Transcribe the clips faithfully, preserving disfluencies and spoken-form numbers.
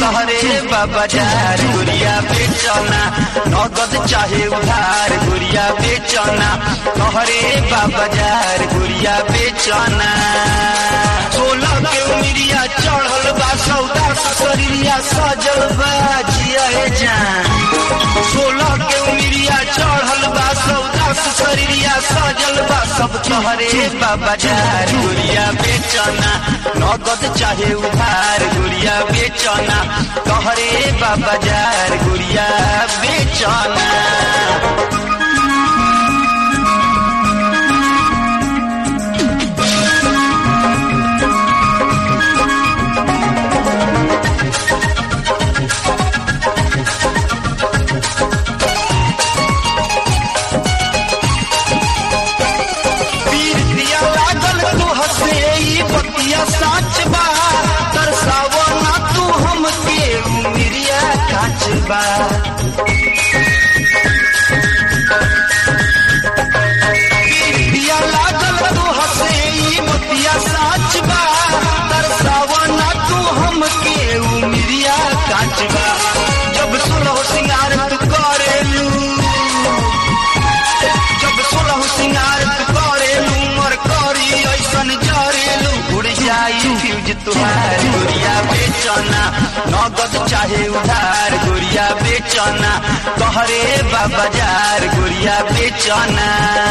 तोहरे बाजार गुड़िया बेचना नगद चाहे उधार गुड़िया बेचना तोहरे बाजार गुड़िया बेचना सोलह के उमिरिया चढ़ल बा सौदा शरीरिया सजल बा जिया जान सोलह के उमिरिया चढ़ल बा सौदा शरीरिया सजल बा सब तोहरे बाजार गुड़िया बेचना नगद चाहे उधार गुड़िया बेचना तोहरे बाजार गुड़िया बेचना साच बा तरसावो ना तू हमके उमिरिया काच बा दिया लागल तू हसे बतिया साच बा तरसावो ना तू हमके उमिरिया काच बा जब सोलह सिंगार तू करेलू जब सोलह सिंगार तू करेलू मर करी ऐसन जरेलू उड़ जाई फ्यूज तुहार गुड़िया बेचना नगद चाहे उधार गुड़िया बेचना तोहरे बाजार गुड़िया बेचना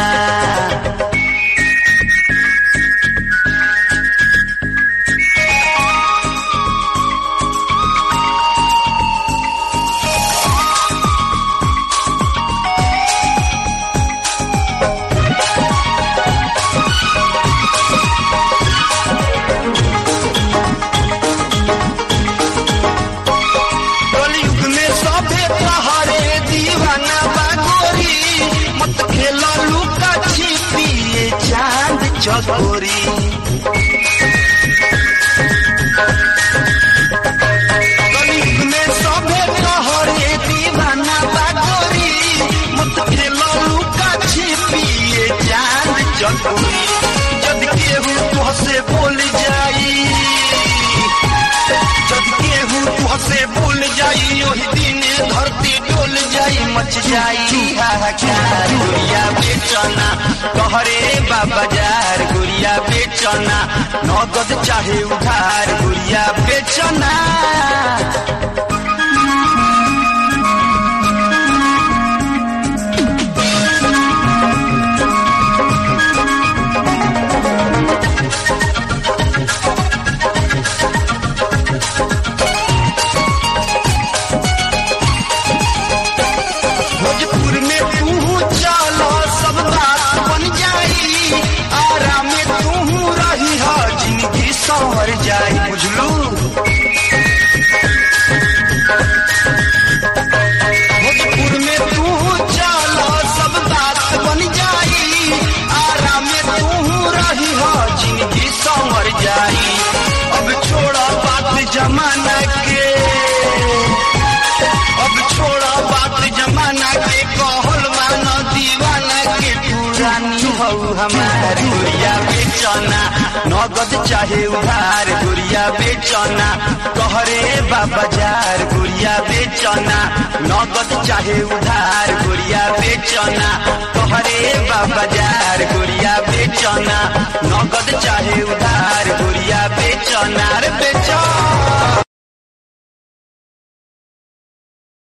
चकोरी गली में सभे तोहरे दीवाना बागोरी मत खेलो लुका छिपिए चांद चकोरी जब केहू तुहसे बोल जाई जब केहू तुहसे बोल जाई ओही दिन धरती डोल जाई मच जाई हाहाकार गुड़िया बेचना तोहरे बाजार गुड़िया बेचना नगद चाहे उधार गुड़िया बेचना संवर जाए बुझलू भोजपुर में तू चलो सब बात बन जाई आराम में तू रही हो जिंदगी संवर जाई अब छोड़ा बात जमाना के अब छोड़ा बात जमाना के कहल मानो दीवाना के पुरानी हो हमार गुड़िया बेचना नगद चाहे उधार गुड़िया बेचना तोहरे बाजार गुड़िया बेचना नगद चाहे उधार गुड़िया बेचना तोहरे बाजार गुड़िया बेचना